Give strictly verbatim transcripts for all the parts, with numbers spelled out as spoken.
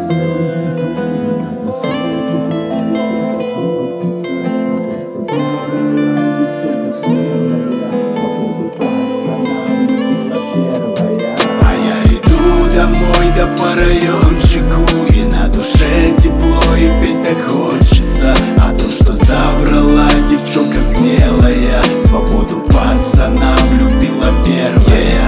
А я иду домой, да по райончику, и на душе тепло, и петь так хочется. А то, что забрала девчонка смелая, свободу пацанам любила первая.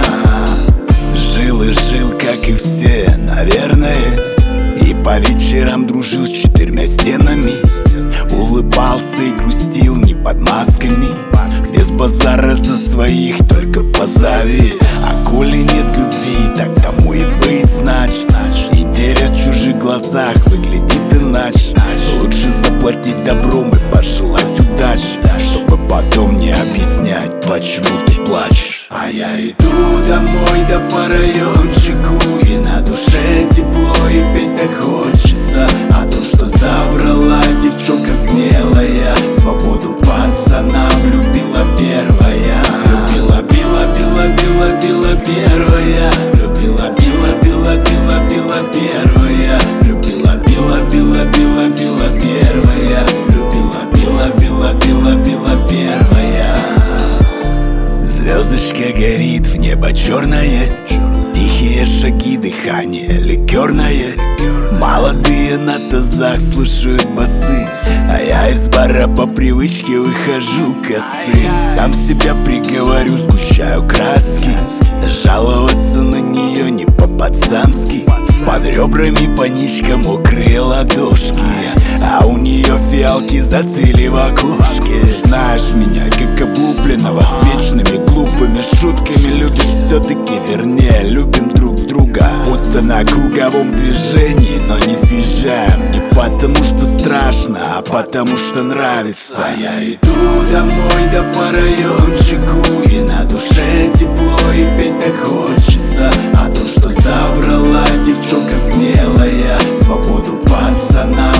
Жил и жил, как и все, наверное, и по вечерам дружил с четырьмя стенами. Улыбался и грустил не под масками, без базара за своих, только позови. А коли нет любви, так тому и быть значит. Интерес в чужих глазах выглядит иначе. Лучше заплатить добром и пожелать удачи, чтобы потом не объяснять, почему ты плачешь. А я иду домой, да по райончику, и на душе тепло, и петь так хочется. А то, что забрала девчонка смелая, свободу пацанам любила первая. Любила, била, била, била, била первая. Любила, била, била, била, била первая. Любила, била, била, била, била первая. Любила, била, била, била, била первая. Звездочка горит, в небо черное, тихие шаги, дыхание ликерное. Молодые на тазах слушают басы, а я из бара по привычке выхожу косым. Сам себя приговорю, сгущаю краски, жаловаться на нее не по-пацански. Под ребрами паничка, мокрые ладошки, а у нее фиалки зацвели в окошке. Знаешь меня, как облупленного, с вечными глупыми шутками. Любишь все-таки, вернее, любим друг друга, будто на круговом движении, но не съезжаем. Не потому что страшно, а потому что нравится. А я иду домой, да по райончику, и на душе тепло, и петь так хочется. А то, что забрала девчонка смелая, свободу пацана